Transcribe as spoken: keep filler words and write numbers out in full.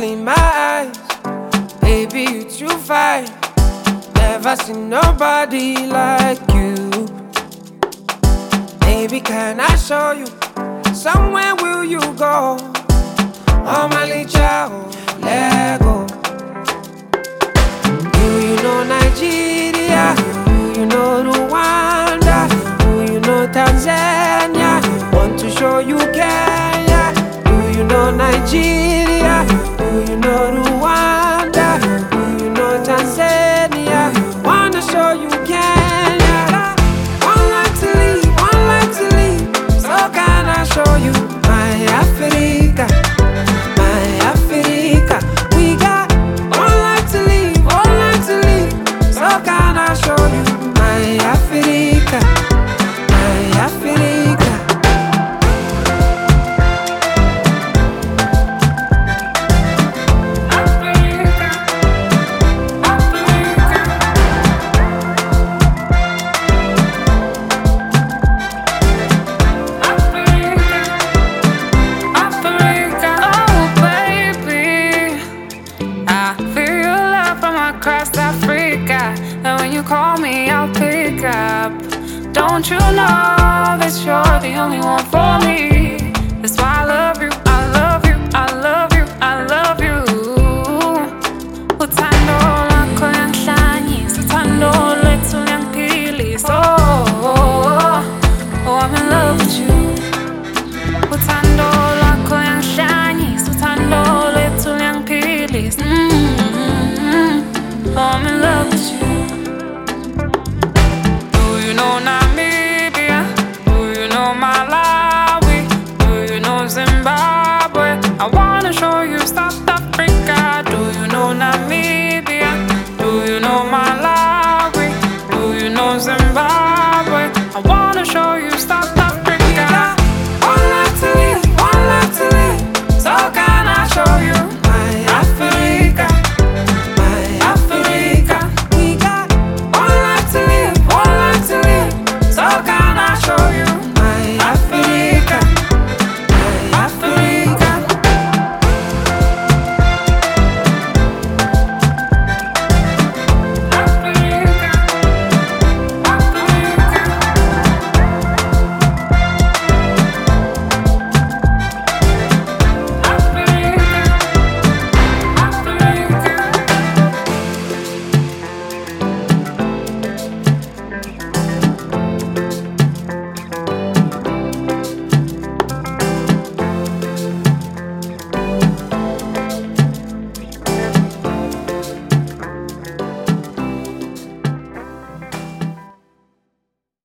in my eyes. Baby, you too fine. Never seen nobody like you. Baby, can I show you? Somewhere will you go? Oh, my little child, let go. Do you know Nigeria? Do you know Rwanda? Do you know Tanzania? Want to show you Kenya? Do you know Nigeria? Do you know Rwanda? Do you know Tanzania? Wanna show you Kenya? One life to live, one life to live. So can I show you my Africa? My Africa. We got one life to live, one life to live. So can I show you my Africa? My Africa. Across Africa, and when you call me, I'll pick up. Don't you know that you're the only one for me?